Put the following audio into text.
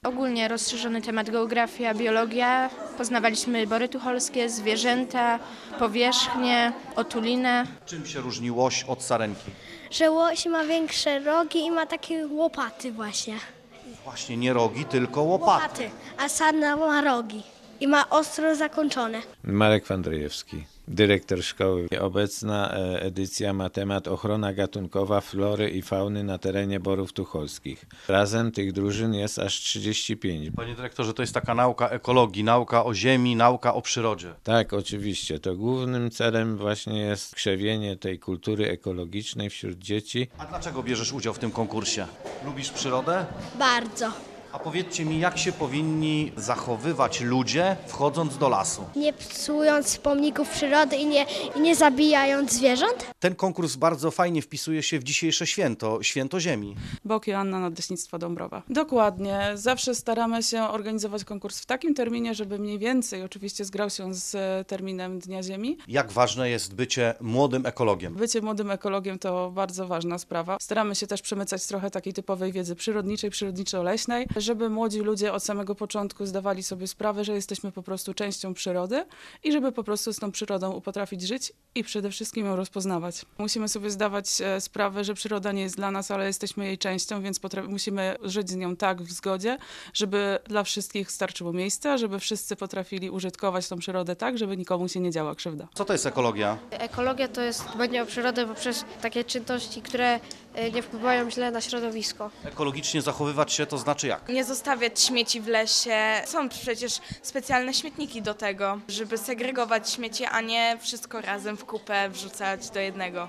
Ogólnie rozszerzony temat geografia, biologia. Poznawaliśmy bory tucholskie, zwierzęta, powierzchnię, otulinę. Czym się różni łoś od sarenki? Że łoś ma większe rogi i ma takie łopaty właśnie. Właśnie nie rogi, tylko łopaty. A sarna ma rogi i ma ostro zakończone. Marek Wandryjewski, dyrektor szkoły. Obecna edycja ma temat ochrona gatunkowa flory i fauny na terenie Borów Tucholskich. Razem tych drużyn jest aż 35. Panie dyrektorze, to jest taka nauka ekologii, nauka o ziemi, nauka o przyrodzie. Tak, oczywiście. To głównym celem właśnie jest krzewienie tej kultury ekologicznej wśród dzieci. A dlaczego bierzesz udział w tym konkursie? Lubisz przyrodę? Bardzo. A powiedzcie mi, jak się powinni zachowywać ludzie, wchodząc do lasu? Nie psując pomników przyrody i nie zabijając zwierząt. Ten konkurs bardzo fajnie wpisuje się w dzisiejsze święto, święto ziemi. Bok Joanna, Nadleśnictwo Dąbrowa. Dokładnie. Zawsze staramy się organizować konkurs w takim terminie, żeby mniej więcej oczywiście zgrał się z terminem Dnia Ziemi. Jak ważne jest bycie młodym ekologiem? Bycie młodym ekologiem to bardzo ważna sprawa. Staramy się też przemycać trochę takiej typowej wiedzy przyrodniczej, przyrodniczo-leśnej, żeby młodzi ludzie od samego początku zdawali sobie sprawę, że jesteśmy po prostu częścią przyrody i żeby po prostu z tą przyrodą potrafić żyć i przede wszystkim ją rozpoznawać. Musimy sobie zdawać sprawę, że przyroda nie jest dla nas, ale jesteśmy jej częścią, więc musimy żyć z nią tak w zgodzie, żeby dla wszystkich starczyło miejsca, żeby wszyscy potrafili użytkować tą przyrodę tak, żeby nikomu się nie działa krzywda. Co to jest ekologia? Ekologia to jest dbanie o przyrodę poprzez takie czynności, które nie wpływają źle na środowisko. Ekologicznie zachowywać się to znaczy jak? Nie zostawiać śmieci w lesie. Są przecież specjalne śmietniki do tego, żeby segregować śmieci, a nie wszystko razem w kupę wrzucać do jednego.